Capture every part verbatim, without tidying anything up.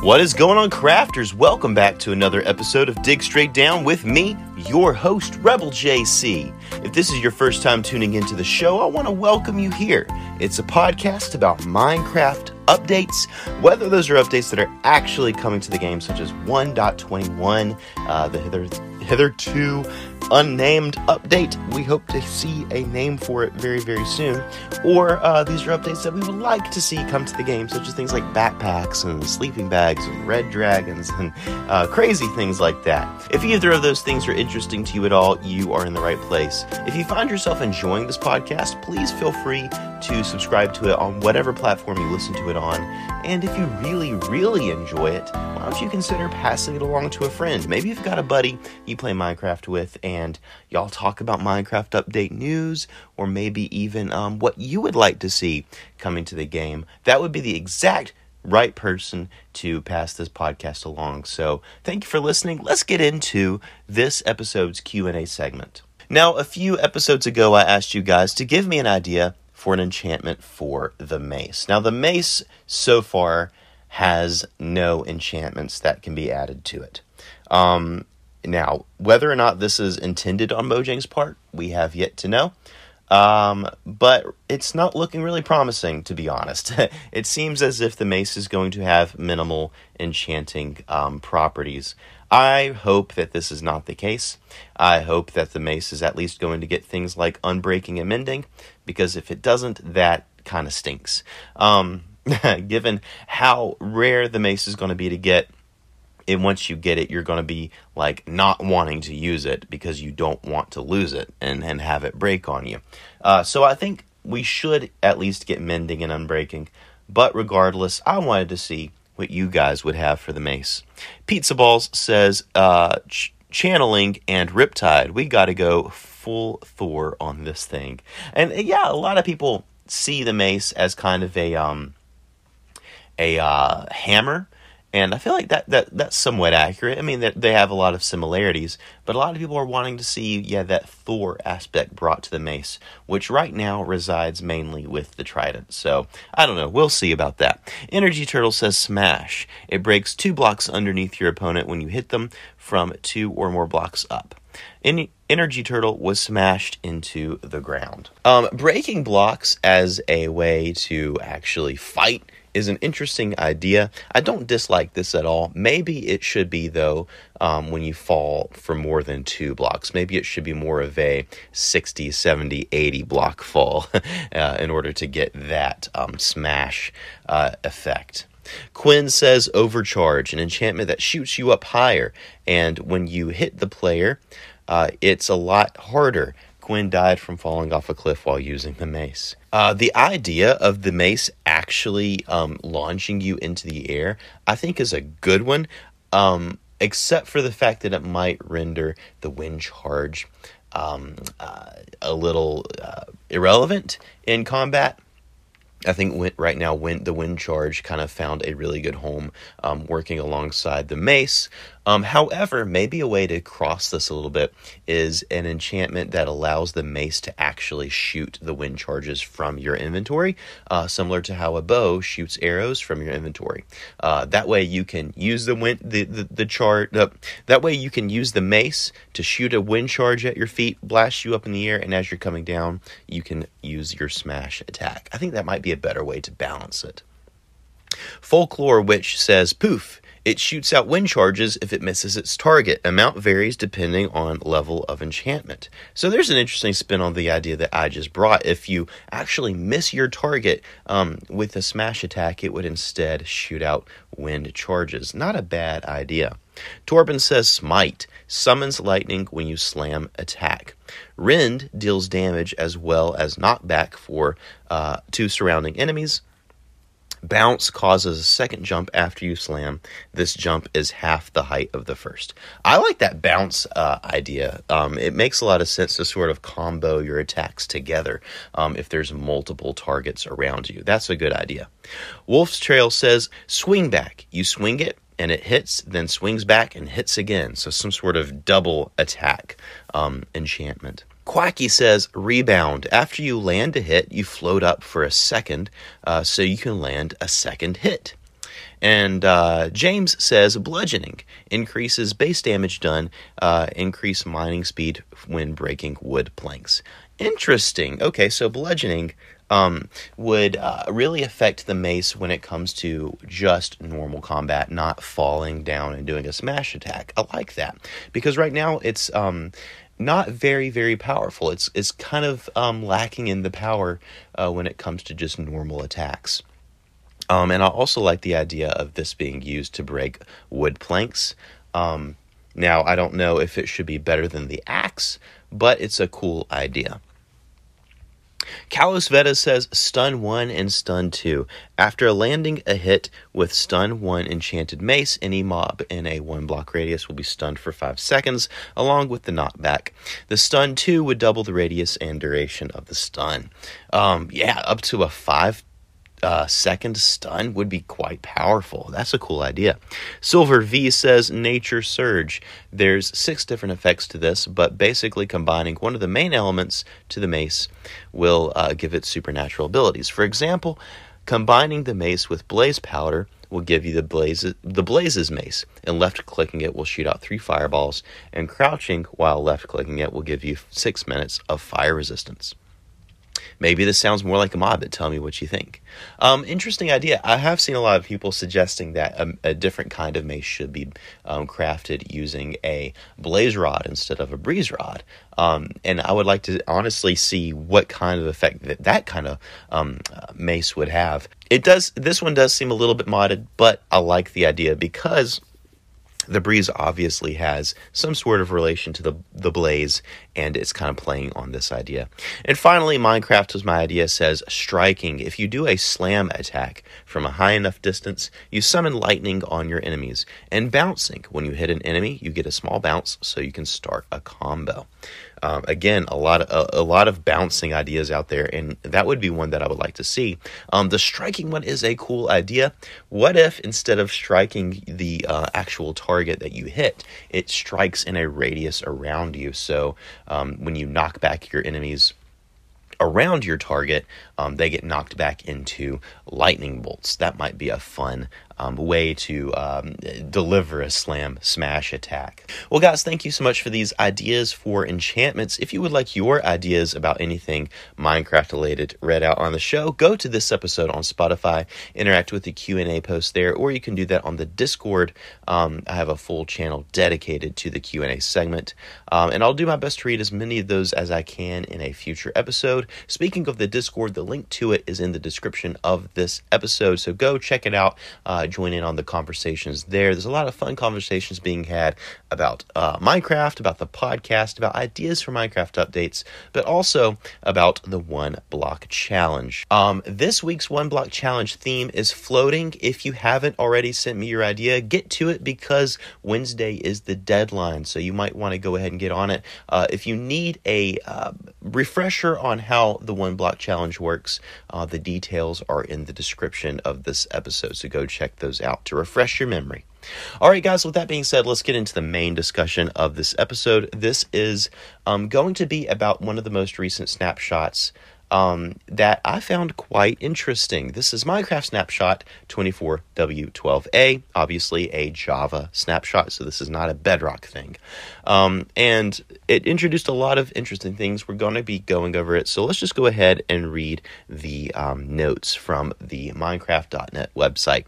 What is going on, crafters? Welcome back to another episode of Dig Straight Down with me, your host, Rebel J C. If this is your first time tuning into the show, I want to welcome you here. It's a podcast about Minecraft updates, whether those are updates that are actually coming to the game, such as one point twenty-one, uh, the hither, hitherto unnamed update. We hope to see a name for it very, very soon. Or uh, these are updates that we would like to see come to the game, such as things like backpacks and sleeping bags and red dragons and uh, crazy things like that. If either of those things are interesting to you at all, you are in the right place. If you find yourself enjoying this podcast, please feel free to subscribe to it on whatever platform you listen to it on. And if you really, really enjoy it, why don't you consider passing it along to a friend? Maybe you've got a buddy you play Minecraft with, and y'all talk about Minecraft update news, or maybe even um, what you would like to see coming to the game. That would be the exact right person to pass this podcast along. So thank you for listening. Let's get into this episode's Q and A segment. Now, a few episodes ago, I asked you guys to give me an idea for an enchantment for the mace. Now, the mace so far has no enchantments that can be added to it. Um, now, whether or not this is intended on Mojang's part, we have yet to know. Um, but it's not looking really promising, to be honest. It seems as if the mace is going to have minimal enchanting um, properties. I hope that this is not the case. I hope that the mace is at least going to get things like unbreaking and mending, because if it doesn't, that kind of stinks. Um, given how rare the mace is going to be to get, and once you get it, you're going to be like not wanting to use it because you don't want to lose it and, and have it break on you. Uh, so I think we should at least get mending and unbreaking. But regardless, I wanted to see what you guys would have for the mace. Pizza Balls says, uh, ch- channeling and Riptide. We got to go full Thor on this thing. And yeah, a lot of people see the mace as kind of a um a uh, hammer. And I feel like that, that that's somewhat accurate. I mean, that they have a lot of similarities, but a lot of people are wanting to see, yeah, that Thor aspect brought to the mace, which right now resides mainly with the trident. So, I don't know. We'll see about that. Energy Turtle says smash. It breaks two blocks underneath your opponent when you hit them from two or more blocks up. En- Energy Turtle was smashed into the ground. Um, breaking blocks as a way to actually fight is an interesting idea. I don't dislike this at all. Maybe it should be, though, um, when you fall for more than two blocks. Maybe it should be more of a sixty, seventy, eighty block fall uh, in order to get that um, smash uh, effect. Quinn says overcharge, an enchantment that shoots you up higher, and when you hit the player, uh, it's a lot harder. Quinn died from falling off a cliff while using the mace. Uh, the idea of the mace actually um, launching you into the air, I think, is a good one, um, except for the fact that it might render the wind charge um, uh, a little uh, irrelevant in combat. I think right now wind, the wind charge kind of found a really good home um, working alongside the mace. Um, however, maybe a way to cross this a little bit is an enchantment that allows the mace to actually shoot the wind charges from your inventory, uh, similar to how a bow shoots arrows from your inventory. Uh, that way you can use the wind, the the, the char, the, that way you can use the mace to shoot a wind charge at your feet, blast you up in the air, and as you're coming down, you can use your smash attack. I think that might be a better way to balance it. Folklore Witch says, poof. It shoots out wind charges if it misses its target. Amount varies depending on level of enchantment. So there's an interesting spin on the idea that I just brought. If you actually miss your target um, with a smash attack, it would instead shoot out wind charges. Not a bad idea. Torben says smite. Summons lightning when you slam attack. Rend deals damage as well as knockback for uh, two surrounding enemies. Bounce causes a second jump after you slam. This jump is half the height of the first. I like that bounce uh, idea. Um, it makes a lot of sense to sort of combo your attacks together um, if there's multiple targets around you. That's a good idea. Wolf's Trail says, swing back. You swing it and it hits, then swings back and hits again. So some sort of double attack um, enchantment. Quacky says, rebound. After you land a hit, you float up for a second, uh, so you can land a second hit. And uh, James says bludgeoning increases base damage done, uh, increase mining speed when breaking wood planks. Interesting. Okay, so bludgeoning um, would uh, really affect the mace when it comes to just normal combat, not falling down and doing a smash attack. I like that, because right now it's um, not very, very powerful. It's it's kind of um, lacking in the power uh, when it comes to just normal attacks. Um, and I also like the idea of this being used to break wood planks. Um, now, I don't know if it should be better than the axe, but it's a cool idea. Kalos Veta says stun one and stun two. After landing a hit with stun one enchanted mace, any mob in a one block radius will be stunned for five seconds, along with the knockback. The stun two would double the radius and duration of the stun. Um, yeah, up to a five Uh, second stun would be quite powerful. That's a cool idea. Silver V says Nature Surge. There's six different effects to this, but basically combining one of the main elements to the mace will uh, give it supernatural abilities. For example, combining the mace with Blaze Powder will give you the blaze the Blaze's mace, and left-clicking it will shoot out three fireballs, and crouching while left-clicking it will give you six minutes of fire resistance. Maybe this sounds more like a mod, but tell me what you think. Um, interesting idea. I have seen a lot of people suggesting that a, a different kind of mace should be um, crafted using a blaze rod instead of a breeze rod. Um, and I would like to honestly see what kind of effect that, that kind of um, uh, mace would have. It does. This one does seem a little bit modded, but I like the idea because the breeze obviously has some sort of relation to the the blaze, and it's kind of playing on this idea. And finally, Minecraft was my idea, says striking. If you do a slam attack from a high enough distance, you summon lightning on your enemies. And bouncing, when you hit an enemy, you get a small bounce, so you can start a combo. Um, again, a lot of a, a lot of bouncing ideas out there, and that would be one that I would like to see. Um, the striking one is a cool idea. What if instead of striking the uh, actual target that you hit, it strikes in a radius around you? So um, when you knock back your enemies around your target, um, they get knocked back into lightning bolts. That might be a fun um, way to um, deliver a slam smash attack. Well, guys, thank you so much for these ideas for enchantments. If you would like your ideas about anything Minecraft related read out on the show, go to this episode on Spotify, interact with the Q and A post there, or you can do that on the Discord. Um, I have a full channel dedicated to the Q and A segment, um, and I'll do my best to read as many of those as I can in a future episode. Speaking of the Discord, the link to it is in the description of this episode, so go check it out. Uh, join in on the conversations there. There's a lot of fun conversations being had about uh, Minecraft, about the podcast, about ideas for Minecraft updates, but also about the One Block Challenge. Um, this week's One Block Challenge theme is floating. If you haven't already sent me your idea, get to it, because Wednesday is the deadline, so you might want to go ahead and get on it. Uh, if you need a uh, refresher on how the One Block Challenge works, uh, the details are in the description of this episode, so go check those out to refresh your memory. All right, guys, with that being said, let's get into the main discussion of this episode. This is um, going to be about one of the most recent snapshots um, that I found quite interesting. This is Minecraft Snapshot twenty-four W twelve A, obviously a Java snapshot, so this is not a Bedrock thing. Um, and it introduced a lot of interesting things. We're going to be going over it, so let's just go ahead and read the um, notes from the Minecraft dot net website.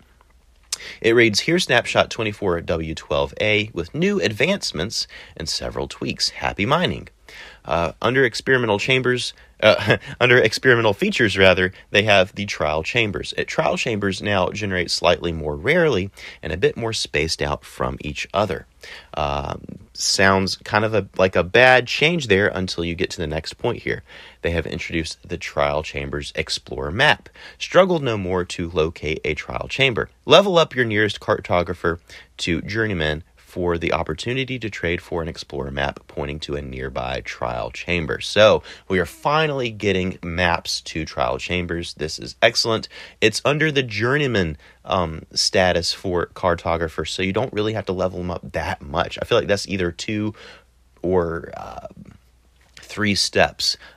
It reads, "Here's Snapshot twenty-four W twelve A with new advancements and several tweaks. Happy mining." Uh, under experimental chambers, uh, under experimental features, rather, they have the trial chambers. At trial chambers now generate slightly more rarely and a bit more spaced out from each other. Uh, sounds kind of a, like a bad change there until you get to the next point here. They have introduced the Trial Chambers Explorer map. Struggle no more to locate a trial chamber. Level up your nearest cartographer to Journeyman for the opportunity to trade for an Explorer map pointing to a nearby trial chamber. So we are finally getting maps to trial chambers. This is excellent. It's under the Journeyman um, status for cartographer, so you don't really have to level them up that much. I feel like that's either two or uh, three steps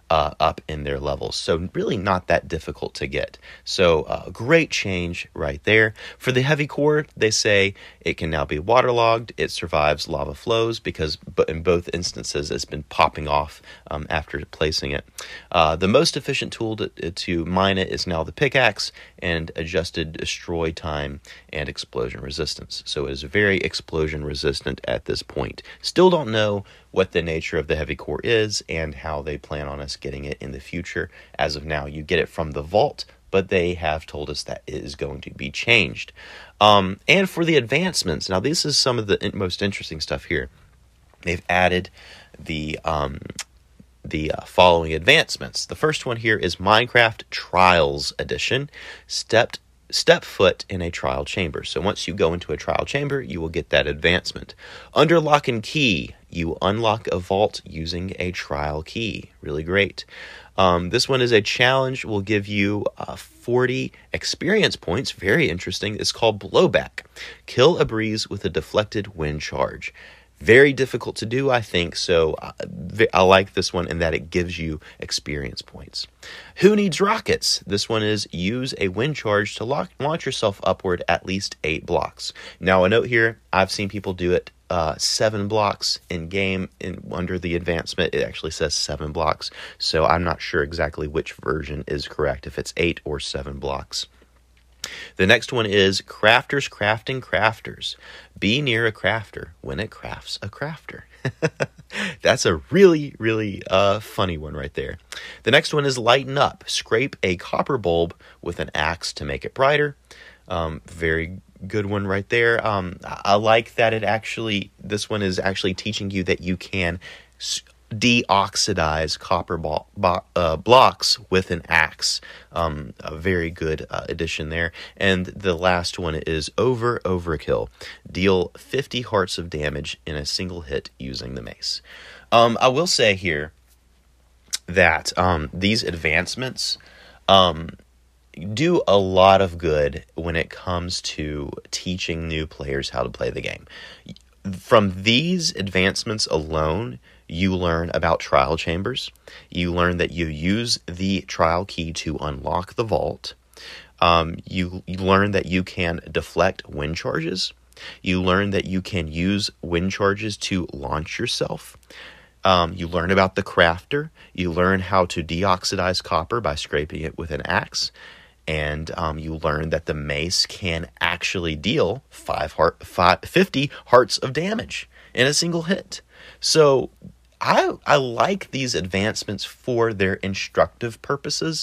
uh, up in their levels. So really not that difficult to get. So uh, great change right there. For the heavy core, they say it can now be waterlogged. It survives lava flows because but in both instances it's been popping off um, after placing it. Uh, the most efficient tool to, to mine it is now the pickaxe and adjusted destroy time and explosion resistance. So it is very explosion resistant at this point. Still don't know what the nature of the heavy core is and how they plan on us getting it in the future. As of now, you get it from the vault, but they have told us that it is going to be changed. Um, and for the advancements, now this is some of the most interesting stuff here. They've added the um, the uh, following advancements. The first one here is Minecraft Trials Edition, stepped step foot in a trial chamber. So once you go into a trial chamber, you will get that advancement. Under lock and key, you unlock a vault using a trial key. Really great. Um, this one is a challenge. Will give you uh, forty experience points. Very interesting. It's called Blowback. Kill a breeze with a deflected wind charge. Very difficult to do, I think, so I like this one in that it gives you experience points. Who needs rockets? This one is use a wind charge to lock, launch yourself upward at least eight blocks. Now, a note here, I've seen people do it uh, seven blocks in game. In, under the advancement, it actually says seven blocks, so I'm not sure exactly which version is correct, if it's eight or seven blocks. The next one is Crafters Crafting Crafters. Be near a crafter when it crafts a crafter. That's a really, really uh, funny one right there. The next one is Lighten Up. Scrape a copper bulb with an axe to make it brighter. Um, very good one right there. Um, I like that it actually, this one is actually teaching you that you can deoxidize copper ball, bo- uh, blocks with an axe. Um, a very good uh, addition there. And the last one is Over Overkill. Deal fifty hearts of damage in a single hit using the mace. Um, I will say here that um, these advancements um, do a lot of good when it comes to teaching new players how to play the game. From these advancements alone, you learn about trial chambers. You learn that you use the trial key to unlock the vault. Um, you, you learn that you can deflect wind charges. You learn that you can use wind charges to launch yourself. Um, you learn about the crafter. You learn how to deoxidize copper by scraping it with an axe. And um, you learn that the mace can actually deal five heart, five, fifty hearts of damage in a single hit. So I I like these advancements for their instructive purposes.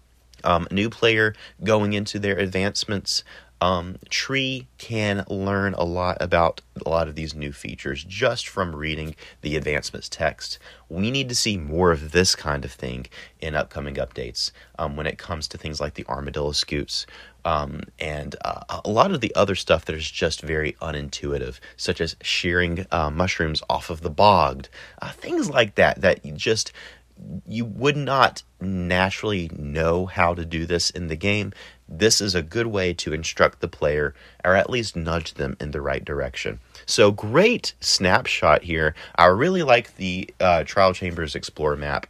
Um, new player going into their advancements, um, Tree can learn a lot about a lot of these new features just from reading the advancements text. We need to see more of this kind of thing in upcoming updates um, when it comes to things like the armadillo scoots um, and uh, a lot of the other stuff that is just very unintuitive, such as shearing uh, mushrooms off of the bogged, uh, things like that, that you just... you would not naturally know how to do this in the game. This is a good way to instruct the player, or at least nudge them in the right direction. So great snapshot here. I really like the uh, Trial Chambers Explorer map,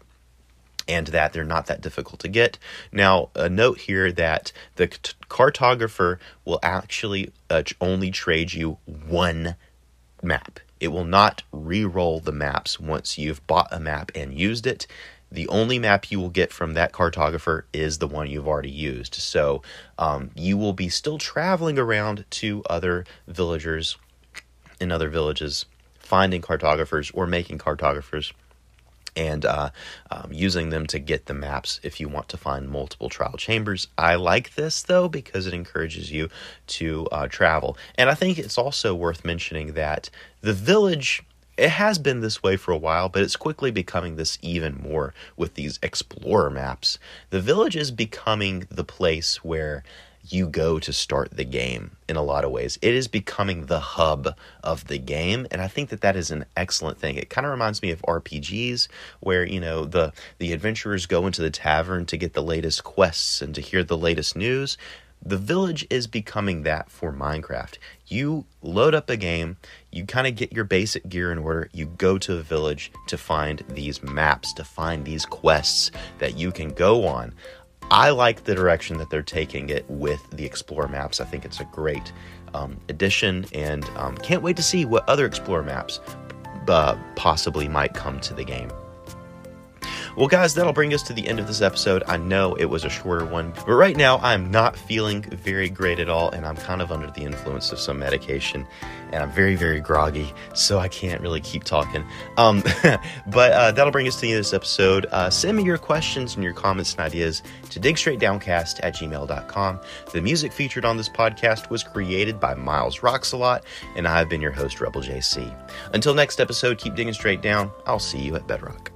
and that they're not that difficult to get. Now, a note here that the c- cartographer will actually uh, only trade you one map. It will not re-roll the maps once you've bought a map and used it. The only map you will get from that cartographer is the one you've already used. So um, you will be still traveling around to other villagers in other villages, finding cartographers or making cartographers, and uh, um, using them to get the maps if you want to find multiple trial chambers. I like this, though, because it encourages you to uh, travel. And I think it's also worth mentioning that the village, it has been this way for a while, but it's quickly becoming this even more with these explorer maps. The village is becoming the place where you go to start the game in a lot of ways. It is becoming the hub of the game, and I think that that is an excellent thing. It kind of reminds me of R P Gs, where, you know, the, the adventurers go into the tavern to get the latest quests and to hear the latest news. The Village is becoming that for Minecraft. You load up a game, you kind of get your basic gear in order, you go to a village to find these maps, to find these quests that you can go on. I like the direction that they're taking it with the Explorer maps. I think it's a great um, addition, and um, can't wait to see what other Explorer maps uh, possibly might come to the game. Well, guys, that'll bring us to the end of this episode. I know it was a shorter one, but right now I'm not feeling very great at all, and I'm kind of under the influence of some medication, and I'm very, very groggy, so I can't really keep talking. Um, but uh, that'll bring us to the end of this episode. Uh, send me your questions and your comments and ideas to digstraightdowncast at gmail dot com. The music featured on this podcast was created by Miles Roxalot, and I've been your host, Rebel J C. Until next episode, keep digging straight down. I'll see you at Bedrock.